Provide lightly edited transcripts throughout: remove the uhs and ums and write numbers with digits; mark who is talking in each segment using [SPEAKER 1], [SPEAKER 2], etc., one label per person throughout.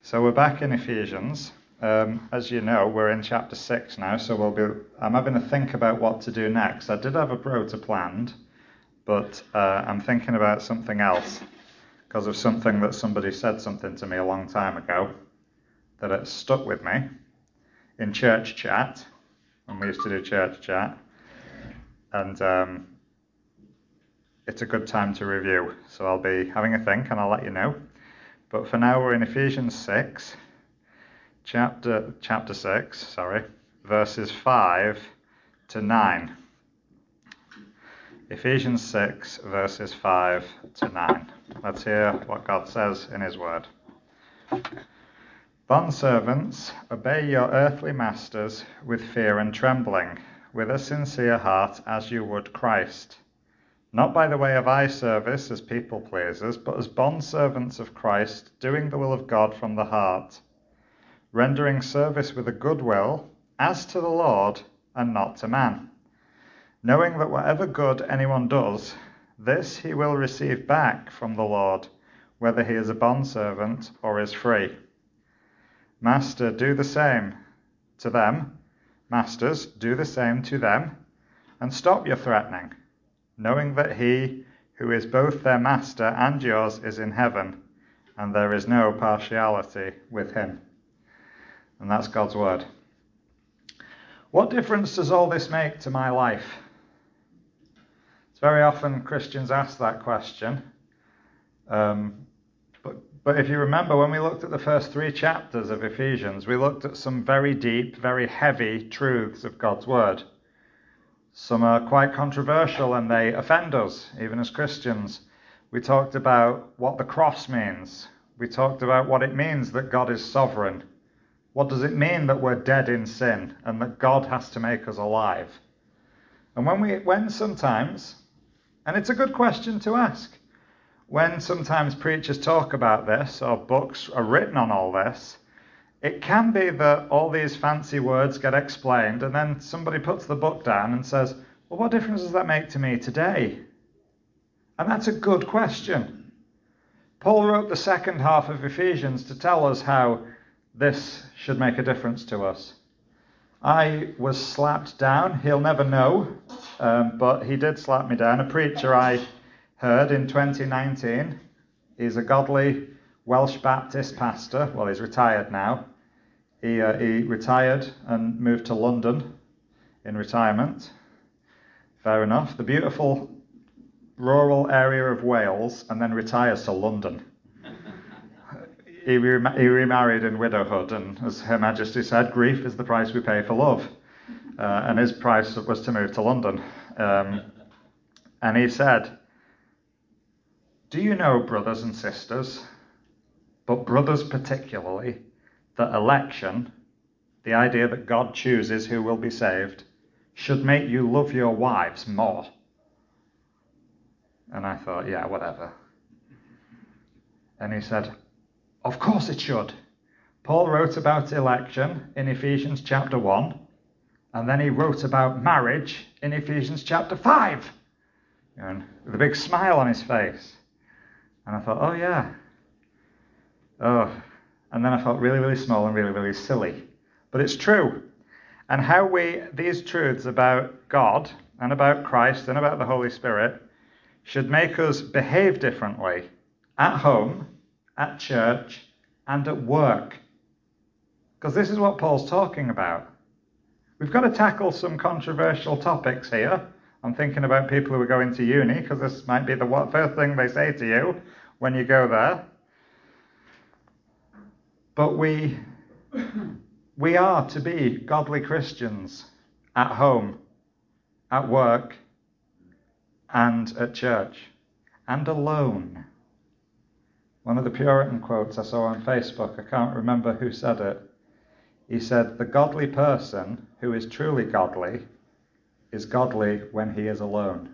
[SPEAKER 1] So we're back in Ephesians. As you know, we're in chapter 6 now, so I'm having to think about what to do next. I did have a rota planned, but I'm thinking about something else because of something that somebody said something to me a long time ago that it stuck with me in church chat, when we used to do church chat, and it's a good time to review. So I'll be having a think and I'll let you know. But for now, we're in Ephesians 6, chapter 6, verses 5 to 9. Ephesians 6, verses 5 to 9. Let's hear what God says in His Word. Bondservants, obey your earthly masters with fear and trembling, with a sincere heart as you would Christ. Not by the way of eye service as people pleasers, but as bondservants of Christ, doing the will of God from the heart, rendering service with a good will, as to the Lord and not to man, knowing that whatever good anyone does, this he will receive back from the Lord, whether he is a bondservant or is free. Master, do the same to them. Masters, do the same to them, and stop your threatening, knowing that he who is both their master and yours is in heaven, and there is no partiality with him. And that's God's word. What difference does all this make to my life? It's very often Christians ask that question. But if you remember, when we looked at the first 3 chapters of Ephesians, we looked at some very deep, very heavy truths of God's word. Some are quite controversial and they offend us, even as Christians. We talked about what the cross means. We talked about what it means that God is sovereign. What does it mean that we're dead in sin and that God has to make us alive? And when sometimes, and it's a good question to ask, when sometimes preachers talk about this or books are written on all this, it can be that all these fancy words get explained and then somebody puts the book down and says, well, what difference does that make to me today? And that's a good question. Paul wrote the second half of Ephesians to tell us how this should make a difference to us. I was slapped down. He'll never know, but he did slap me down. A preacher I heard in 2019, he's a godly Welsh Baptist pastor. Well, he's retired now. He retired and moved to London in retirement. Fair enough. The beautiful rural area of Wales, and then retires to London. He remarried in widowhood, and as Her Majesty said, grief is the price we pay for love. And his price was to move to London. And he said, do you know, brothers and sisters, but brothers particularly, that election, the idea that God chooses who will be saved, should make you love your wives more? And I thought, yeah, whatever. And he said, of course it should. Paul wrote about election in Ephesians chapter 1, and then he wrote about marriage in Ephesians chapter 5. And with a big smile on his face. And I thought, oh yeah. Oh. And then I felt really, really small and really, really silly. But it's true. And how these truths about God and about Christ and about the Holy Spirit should make us behave differently at home, at church, and at work. Because this is what Paul's talking about. We've got to tackle some controversial topics here. I'm thinking about people who are going to uni, because this might be the first thing they say to you when you go there. But we are to be godly Christians at home, at work, and at church, and alone. One of the Puritan quotes I saw on Facebook, I can't remember who said it. He said, the godly person who is truly godly is godly when he is alone.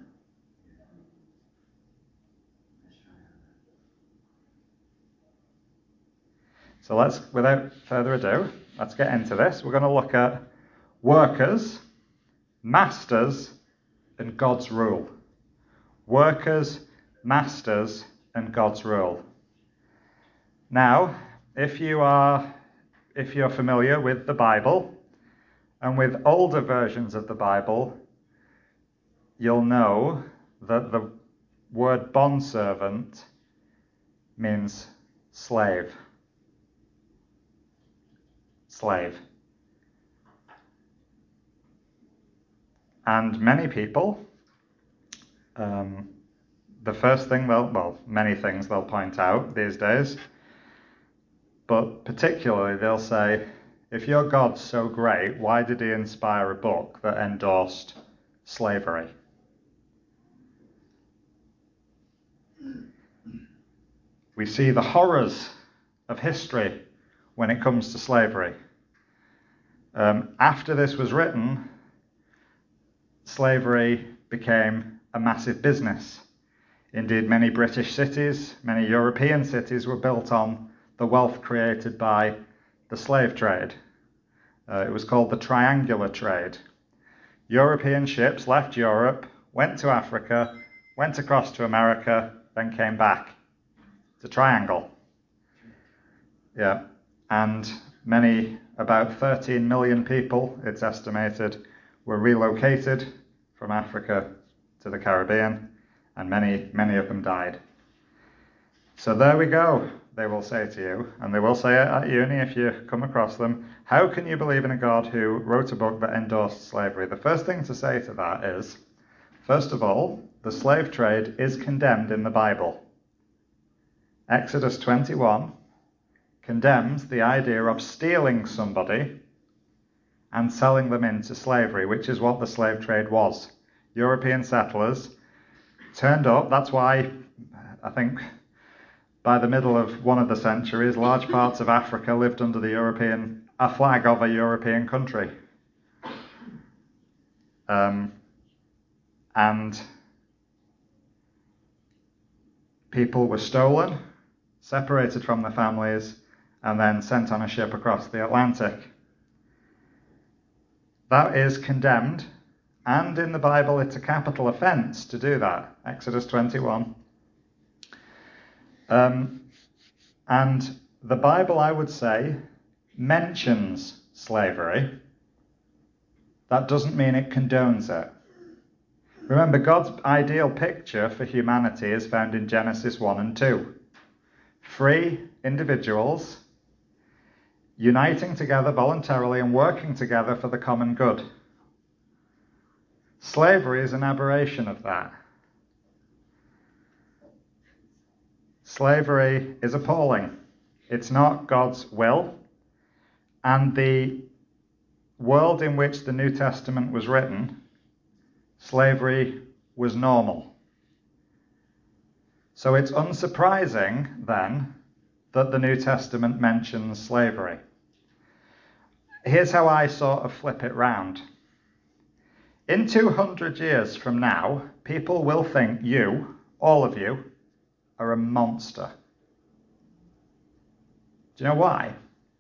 [SPEAKER 1] So without further ado, let's get into this. We're going to look at workers, masters, and God's rule. Workers, masters, and God's rule. Now, if you're familiar with the Bible and with older versions of the Bible, you'll know that the word bondservant means slave. Slave. And many people, the first thing many things they'll point out these days, but particularly they'll say, if your God's so great, why did he inspire a book that endorsed slavery? We see the horrors of history when it comes to slavery. After this was written, slavery became a massive business. Indeed, many British cities, many European cities were built on the wealth created by the slave trade. It was called the triangular trade. European ships left Europe, went to Africa, went across to America, then came back. It's a triangle. Yeah. And about 13 million people, it's estimated, were relocated from Africa to the Caribbean, and many of them died. So there we go, they will say to you, and they will say it at uni if you come across them, how can you believe in a God who wrote a book that endorsed slavery? The first thing to say to that is, first of all, the slave trade is condemned in the Bible. Exodus 21 condemns the idea of stealing somebody and selling them into slavery, which is what the slave trade was. European settlers turned up. That's why, I think, by the middle of one of the centuries, large parts of Africa lived under a flag of a European country. And people were stolen, separated from their families, and then sent on a ship across the Atlantic. That is condemned, and in the Bible it's a capital offence to do that. Exodus 21. And the Bible, I would say, mentions slavery. That doesn't mean it condones it. Remember, God's ideal picture for humanity is found in Genesis 1 and 2. Free individuals uniting together voluntarily and working together for the common good. Slavery is an aberration of that. Slavery is appalling. It's not God's will. And the world in which the New Testament was written, slavery was normal. So it's unsurprising, then, that the New Testament mentions slavery. Here's how I sort of flip it round. In 200 years from now, people will think you, all of you, are a monster. Do you know why?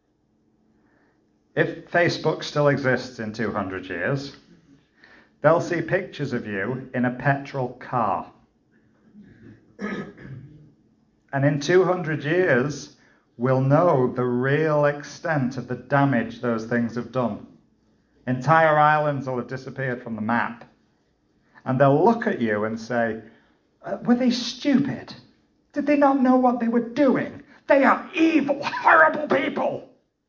[SPEAKER 1] If Facebook still exists in 200 years, they'll see pictures of you in a petrol car. And in 200 years, we'll know the real extent of the damage those things have done. Entire islands will have disappeared from the map. And they'll look at you and say, were they stupid? Did they not know what they were doing? They are evil, horrible people.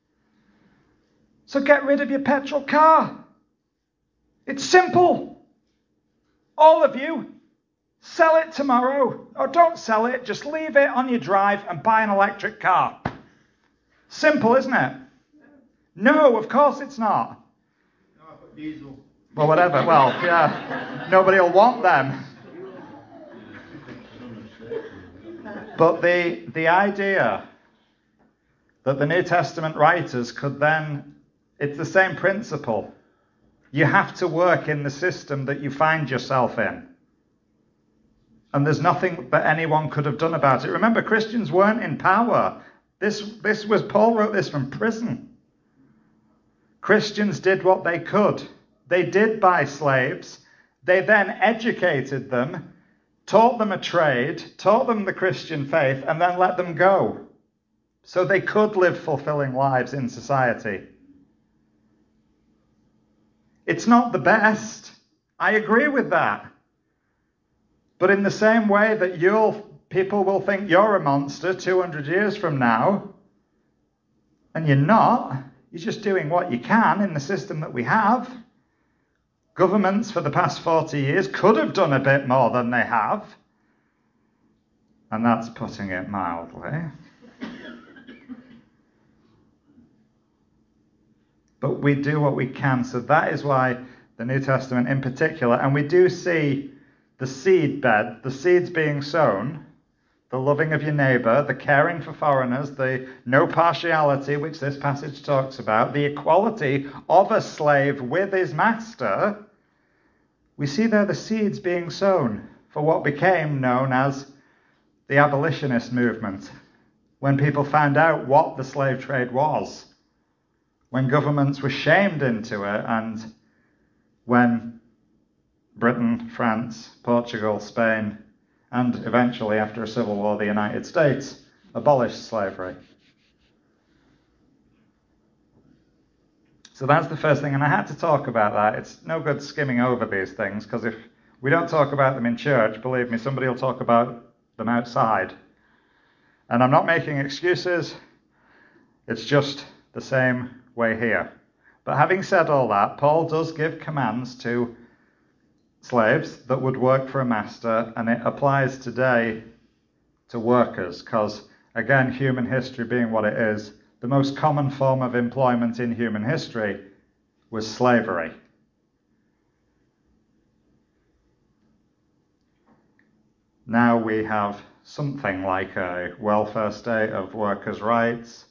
[SPEAKER 1] So get rid of your petrol car. It's simple. All of you, sell it tomorrow. Or don't sell it, just leave it on your drive and buy an electric car. Simple, isn't it? No, of course it's not.
[SPEAKER 2] No, I put diesel.
[SPEAKER 1] Well, whatever. Well, yeah, nobody will want them. But the idea that the New Testament writers could then, it's the same principle. You have to work in the system that you find yourself in. And there's nothing that anyone could have done about it. Remember, Christians weren't in power. Paul wrote this from prison. Christians did what they could. They did buy slaves. They then educated them, taught them a trade, taught them the Christian faith, and then let them go. so they could live fulfilling lives in society. It's not the best. I agree with that. But in the same way that people will think you're a monster 200 years from now, and you're not, you're just doing what you can in the system that we have. Governments for the past 40 years could have done a bit more than they have. And that's putting it mildly. But we do what we can. So that is why the New Testament in particular, and we do see the seed bed, the seeds being sown, the loving of your neighbour, the caring for foreigners, the no partiality, which this passage talks about, the equality of a slave with his master. We see there the seeds being sown for what became known as the abolitionist movement, when people found out what the slave trade was, when governments were shamed into it, and when Britain, France, Portugal, Spain, and eventually, after a civil war, the United States abolished slavery. So that's the first thing, and I had to talk about that. It's no good skimming over these things, because if we don't talk about them in church, believe me, somebody will talk about them outside. And I'm not making excuses, it's just the same way here. But having said all that, Paul does give commands to slaves that would work for a master, and it applies today to workers, because, again, human history being what it is, the most common form of employment in human history was slavery. Now we have something like a welfare state of workers' rights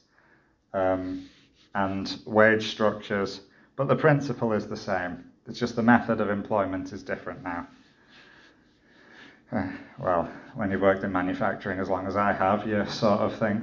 [SPEAKER 1] and wage structures, but the principle is the same. It's just the method of employment is different now. Well, when you've worked in manufacturing as long as I have, you sort of think,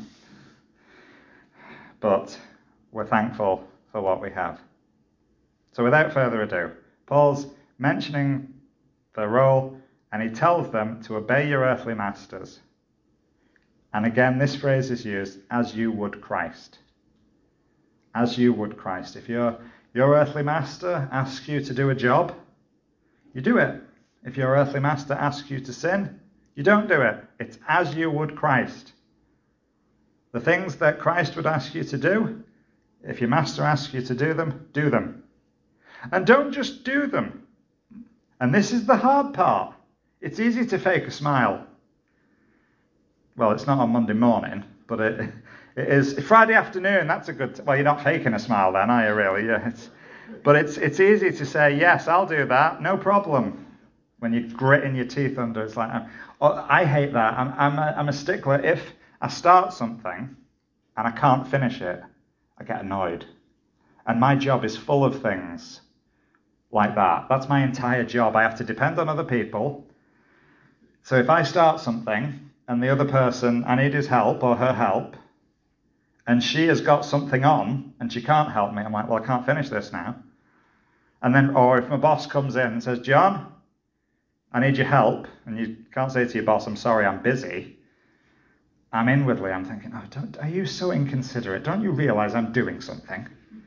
[SPEAKER 1] But we're thankful for what we have. So without further ado, Paul's mentioning the role, and he tells them to obey your earthly masters. And again, this phrase is used, as you would Christ. As you would Christ. If your earthly master asks you to do a job, you do it. If your earthly master asks you to sin, you don't do it. It's as you would Christ. The things that Christ would ask you to do, if your master asks you to do them, do them. And don't just do them. And this is the hard part. It's easy to fake a smile. Well, it's not on Monday morning, but it is. Friday afternoon, that's a good... Well, you're not faking a smile then, are you really? Yeah, but it's easy to say, yes, I'll do that, no problem. When you're gritting your teeth under, it's like... I hate that. I'm a stickler. If I start something and I can't finish it, I get annoyed. And my job is full of things like that. That's my entire job. I have to depend on other people. So if I start something and the other person, I need his help or her help, and she has got something on and she can't help me, I'm like, well, I can't finish this now. And then, or if my boss comes in and says, John, I need your help, and you can't say to your boss, I'm sorry, I'm busy. I'm thinking, are you so inconsiderate? Don't you realize I'm doing something?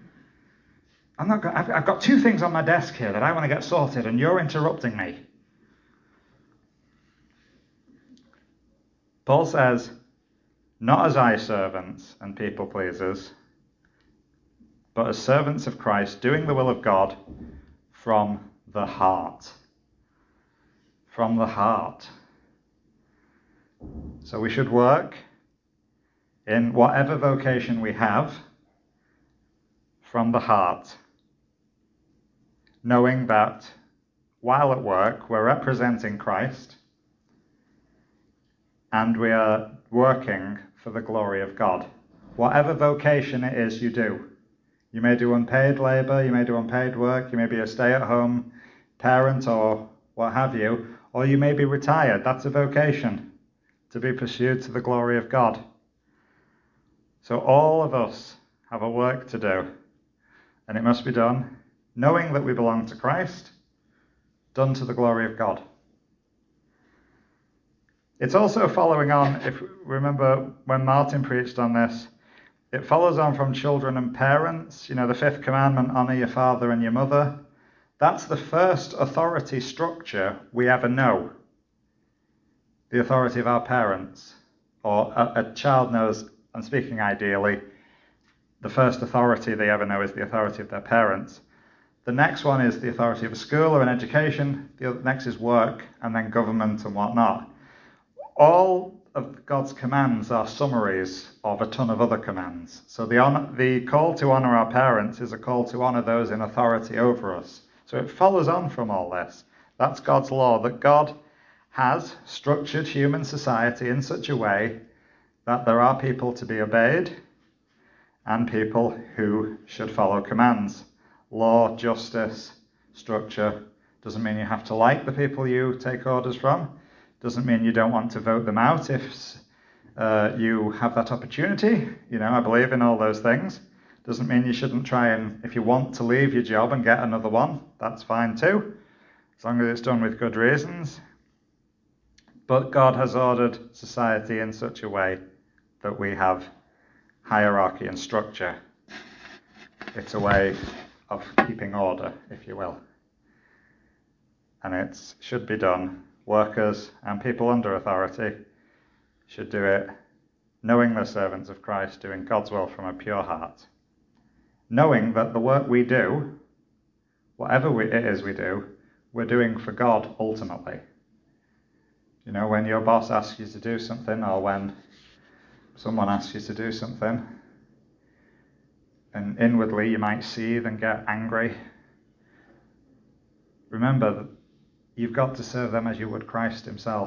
[SPEAKER 1] I've got two things on my desk here that I want to get sorted, and you're interrupting me. Paul says, not as eye servants and people pleasers, but as servants of Christ, doing the will of God from the heart. From the heart. So we should work in whatever vocation we have from the heart, knowing that while at work we're representing Christ and we are working for the glory of God. Whatever vocation it is you do. You may do unpaid labour, you may do unpaid work, you may be a stay-at-home parent or what have you, or you may be retired. That's a vocation to be pursued to the glory of God. So all of us have a work to do, and it must be done knowing that we belong to Christ, done to the glory of God. It's also following on, if remember when Martin preached on this, it follows on from children and parents. You know, the fifth commandment, honour your father and your mother. That's the first authority structure we ever know. The authority of our parents. Or a child knows, I'm speaking ideally, the first authority they ever know is the authority of their parents. The next one is the authority of a school or an education. The next is work, and then government and whatnot. All of God's commands are summaries of a ton of other commands. So the call to honour our parents is a call to honour those in authority over us. So it follows on from all this. That's God's law, that God has structured human society in such a way that there are people to be obeyed and people who should follow commands. Law, justice, structure doesn't mean you have to like the people you take orders from. Doesn't mean you don't want to vote them out if you have that opportunity. You know, I believe in all those things. Doesn't mean you shouldn't try and, if you want to leave your job and get another one, that's fine too, as long as it's done with good reasons. But God has ordered society in such a way that we have hierarchy and structure. It's a way of keeping order, if you will. And it should be done. Workers and people under authority should do it knowing they're servants of Christ, doing God's will from a pure heart. Knowing that the work we do, whatever it is we do, we're doing for God ultimately. You know, when your boss asks you to do something, or when someone asks you to do something, and inwardly you might seethe and get angry, remember that you've got to serve them as you would Christ himself.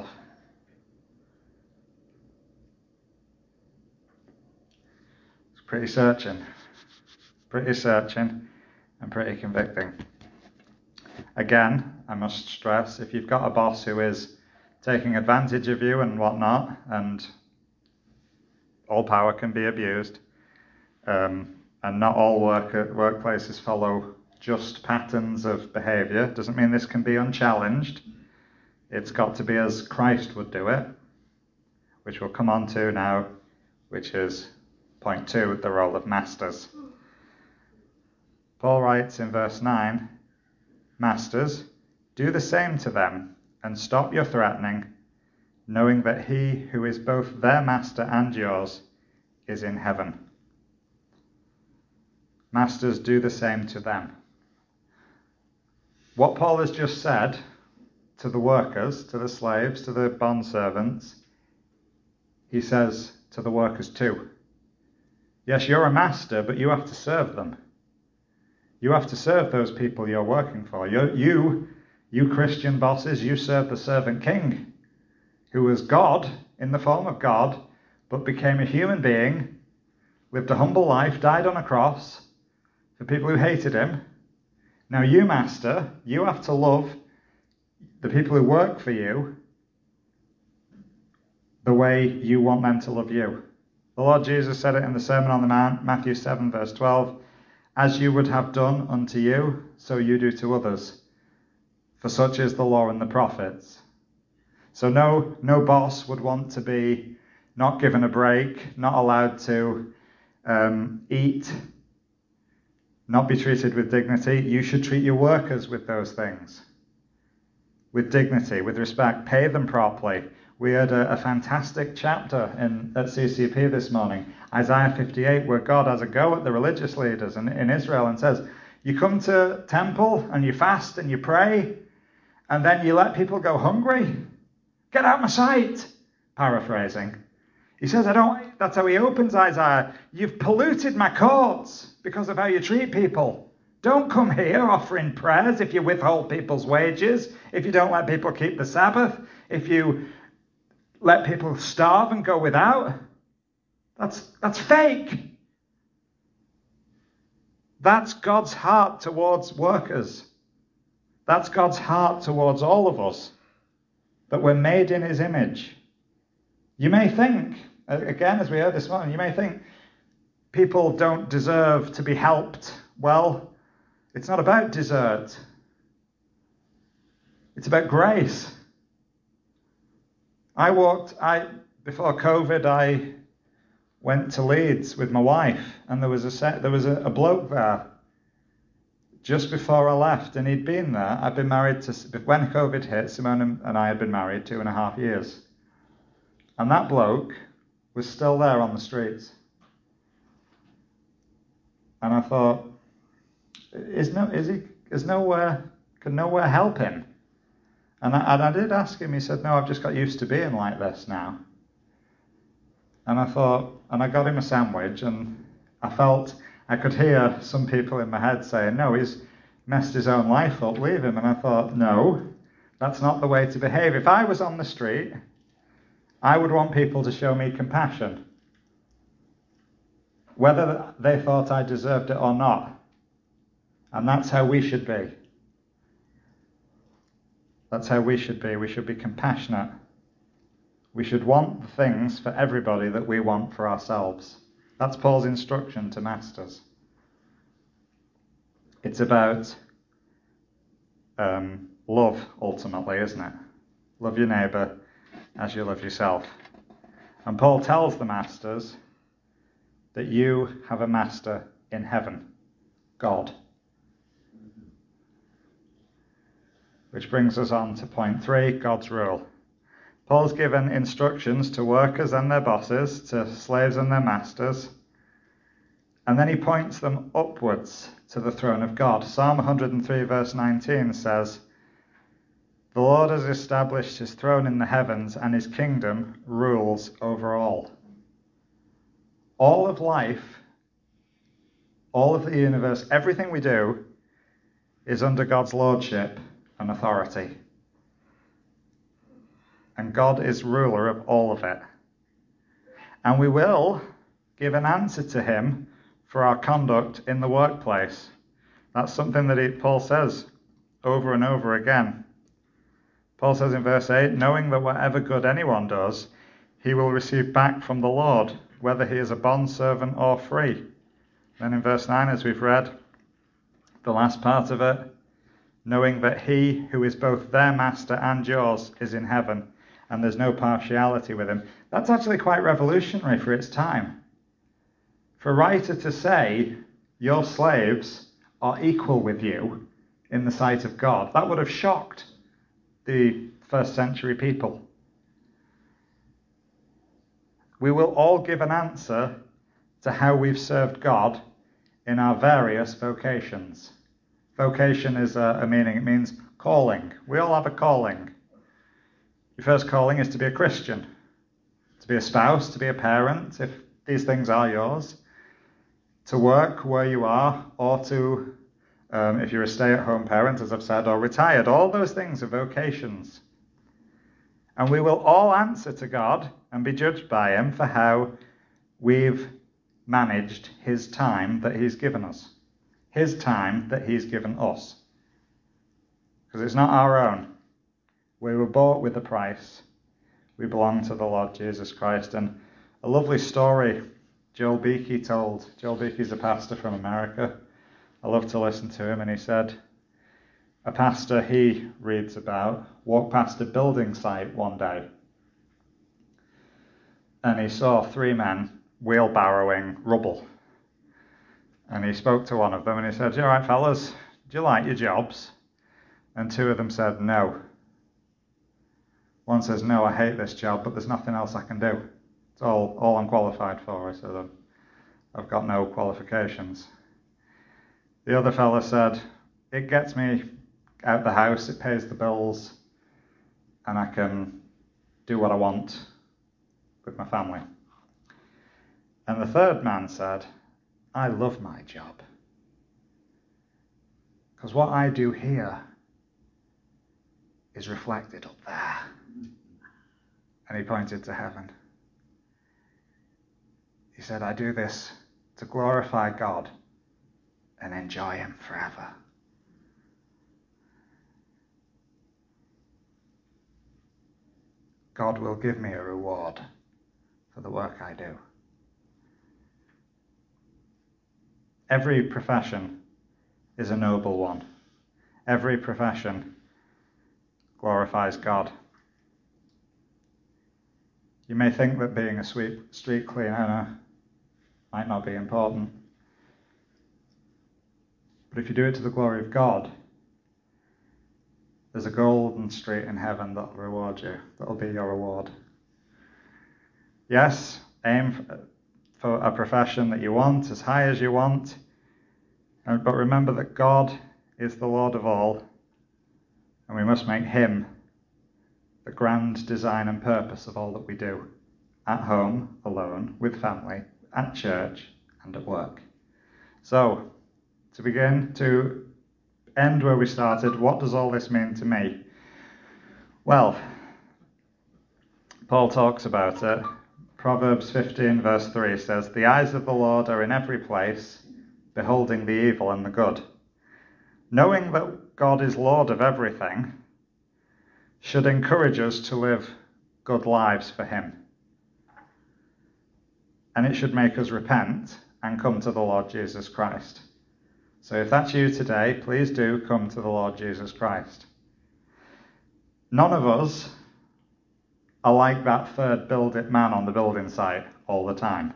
[SPEAKER 1] It's pretty searching and pretty convicting. Again, I must stress, if you've got a boss who is taking advantage of you and whatnot, and all power can be abused, and not all workplaces follow just patterns of behaviour, doesn't mean this can be unchallenged. It's got to be as Christ would do it, which we'll come on to now, which is point 2, the role of masters. Paul writes in verse 9, "Masters, do the same to them, and stop your threatening, knowing that he who is both their master and yours is in heaven." Masters, do the same to them. What Paul has just said to the workers, to the slaves, to the bondservants, he says to the workers too. Yes, you're a master, but you have to serve them. You have to serve those people you're working for. You Christian bosses, you serve the servant king, who was God, in the form of God, but became a human being, lived a humble life, died on a cross for people who hated him. Now you, master, you have to love the people who work for you the way you want them to love you. The Lord Jesus said it in the Sermon on the Mount, Matthew 7, verse 12, "As you would have done unto you, so you do to others. For such is the law and the prophets." So no boss would want to be not given a break, not allowed to eat, not be treated with dignity. You should treat your workers with those things. With dignity, with respect, pay them properly. We had a fantastic chapter at CCP this morning, Isaiah 58, where God has a go at the religious leaders in Israel and says, you come to temple and you fast and you pray, and then you let people go hungry? Get out of my sight, paraphrasing. He says, that's how he opens Isaiah. You've polluted my courts because of how you treat people. Don't come here offering prayers if you withhold people's wages, if you don't let people keep the Sabbath, if you let people starve and go without. That's fake. That's God's heart towards workers. That's God's heart towards all of us, that we're made in his image. You may think, again, as we heard this morning, you may think people don't deserve to be helped. Well, it's not about desert. It's about grace. Before COVID, I went to Leeds with my wife, and there was a bloke there just before I left, and he'd been there. I'd been married when COVID hit, Simone and I had been married 2.5 years. And that bloke was still there on the streets. And I thought, can nowhere help him? And I did ask him. He said, no, I've just got used to being like this now. And I thought, and I got him a sandwich, and I felt I could hear some people in my head saying, no, he's messed his own life up, leave him. And I thought, no, that's not the way to behave. If I was on the street, I would want people to show me compassion, whether they thought I deserved it or not. And that's how we should be. That's how we should be. We should be compassionate. We should want the things for everybody that we want for ourselves. That's Paul's instruction to masters. It's about love, ultimately, isn't it? Love your neighbour as you love yourself. And Paul tells the masters that you have a master in heaven, God. Which brings us on to point 3, God's rule. Paul's given instructions to workers and their bosses, to slaves and their masters, and then he points them upwards to the throne of God. Psalm 103 verse 19 says, "The Lord has established his throne in the heavens, and his kingdom rules over all." All of life, all of the universe, everything we do is under God's lordship and authority. And God is ruler of all of it. And we will give an answer to him for our conduct in the workplace. That's something that Paul says over and over again. Paul says in verse 8, knowing that whatever good anyone does, he will receive back from the Lord, whether he is a bondservant or free. Then in verse 9, as we've read, the last part of it, knowing that he who is both their master and yours is in heaven, and there's no partiality with him. That's actually quite revolutionary for its time. For a writer to say, your slaves are equal with you in the sight of God, that would have shocked the first century people. We will all give an answer to how we've served God in our various vocations. Vocation is a meaning. It means calling. We all have a calling. Your first calling is to be a Christian, to be a spouse, to be a parent, if these things are yours, to work where you are, or to, if you're a stay-at-home parent, as I've said, or retired. All those things are vocations. And we will all answer to God and be judged by him for how we've managed his time that he's given us. His time that he's given us. Because it's not our own. We were bought with a price. We belong to the Lord Jesus Christ. And a lovely story Joel Beakey told. Joel Beakey's a pastor from America. I love to listen to him. And he said, a pastor he reads about walked past a building site one day. And he saw 3 men wheelbarrowing rubble. And he spoke to one of them and he said, you all right, fellas? Do you like your jobs? And 2 of them said, no. One says, no, I hate this job, but there's nothing else I can do. It's all I'm qualified for. He said, I've got no qualifications. The other fella said, it gets me out the house, it pays the bills, and I can do what I want with my family. And the third man said, I love my job. Because what I do here is reflected up there. And he pointed to heaven. He said, I do this to glorify God and enjoy him forever. God will give me a reward for the work I do. Every profession is a noble one. Every profession glorifies God. You may think that being a street cleaner might not be important. But if you do it to the glory of God, there's a golden street in heaven that will reward you. That will be your reward. Yes, aim for a profession that you want, as high as you want. But remember that God is the Lord of all, and we must make him the grand design and purpose of all that we do, at home, alone, with family, at church, and at work. So, to begin to end where we started, what does all this mean to me? Well, Paul talks about it. Proverbs 15 verse 3 says, "The eyes of the Lord are in every place, beholding the evil and the good." Knowing that God is Lord of everything should encourage us to live good lives for him. And it should make us repent and come to the Lord Jesus Christ. So if that's you today, please do come to the Lord Jesus Christ. None of us are like that third man on the building site all the time.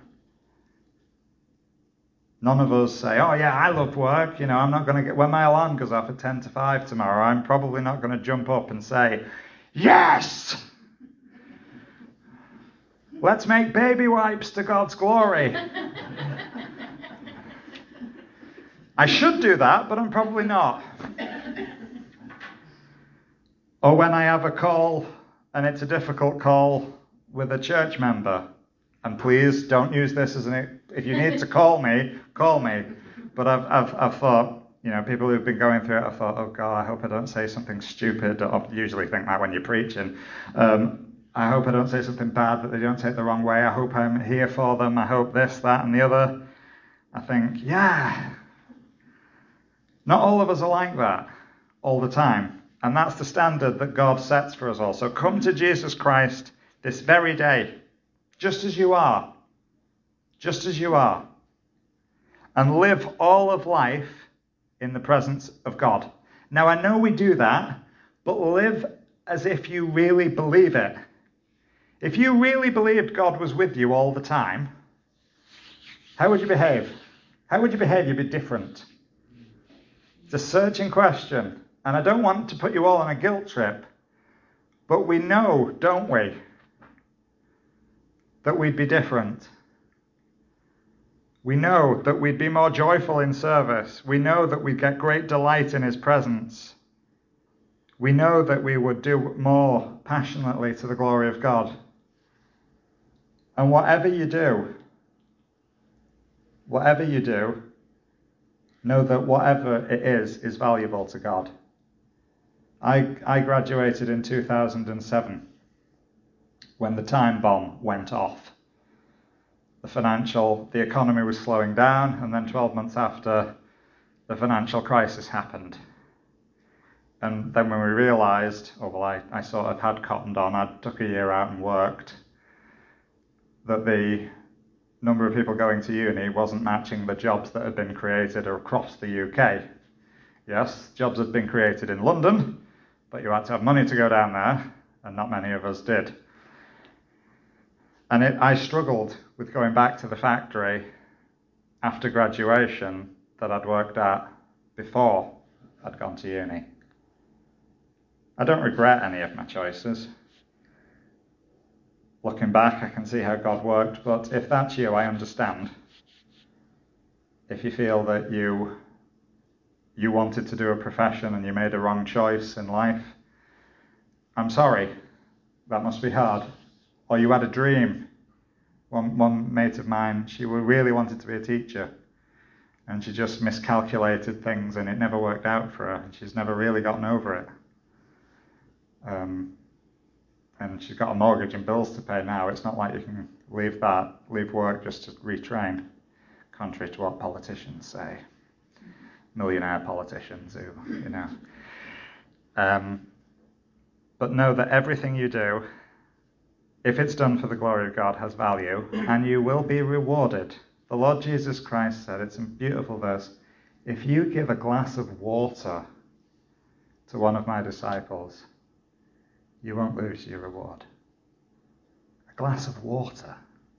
[SPEAKER 1] None of us say, "Oh yeah, I love work. I'm not going to get, when my alarm goes off at 10 to 5 tomorrow, I'm probably not going to jump up and say, 'Yes! Let's make baby wipes to God's glory.'" I should do that, but I'm probably not. Or when I have a call, and it's a difficult call with a church member, and please don't use this as if you need to call me, call me. But I've thought, people who've been going through it, I've thought, oh God, I hope I don't say something stupid. I usually think that when you're preaching. I hope I don't say something bad that they don't take the wrong way. I hope I'm here for them. I hope this, that, and the other. I think, yeah. Not all of us are like that all the time. And that's the standard that God sets for us all. So come to Jesus Christ this very day, just as you are. Just as you are. And live all of life in the presence of God. Now, I know we do that, but live as if you really believe it. If you really believed God was with you all the time, how would you behave? How would you behave? You'd be different. It's a searching question. And I don't want to put you all on a guilt trip, but we know, don't we, that we'd be different. We know that we'd be more joyful in service. We know that we'd get great delight in his presence. We know that we would do more passionately to the glory of God. And whatever you do, know that whatever it is valuable to God. I graduated in 2007 when the time bomb went off. The economy was slowing down, and then 12 months after, the financial crisis happened. And then when we realised, I sort of had cottoned on, I took a year out and worked, that the number of people going to uni wasn't matching the jobs that had been created across the UK. Yes, jobs had been created in London, but you had to have money to go down there, and not many of us did. And I struggled with going back to the factory after graduation that I'd worked at before I'd gone to uni. I don't regret any of my choices. Looking back, I can see how God worked, but if that's you, I understand. If you feel that you wanted to do a profession and you made a wrong choice in life, I'm sorry. That must be hard. Or you had a dream. One mate of mine, she really wanted to be a teacher, and she just miscalculated things and it never worked out for her, and she's never really gotten over it. And she's got a mortgage and bills to pay now. It's not like you can leave work just to retrain, contrary to what politicians say. Millionaire politicians who, But know that everything you do, if it's done for the glory of God, has value, and you will be rewarded. The Lord Jesus Christ said, it's a beautiful verse, if you give a glass of water to one of my disciples, you won't lose your reward. A glass of water,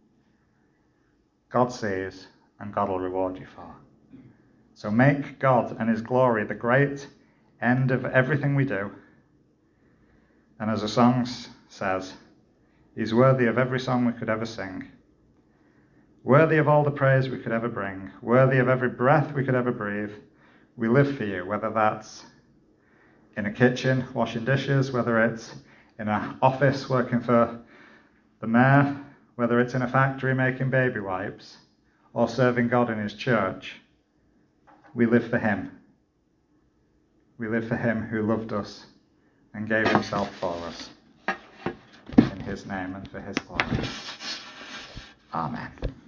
[SPEAKER 1] God sees and God will reward you for. So make God and his glory the great end of everything we do. And as the song says, he's worthy of every song we could ever sing, worthy of all the praise we could ever bring, worthy of every breath we could ever breathe. We live for you, whether that's in a kitchen washing dishes, whether it's in an office working for the mayor, whether it's in a factory making baby wipes, or serving God in his church. We live for him. We live for him who loved us and gave himself for us. In his name and for his glory. Amen.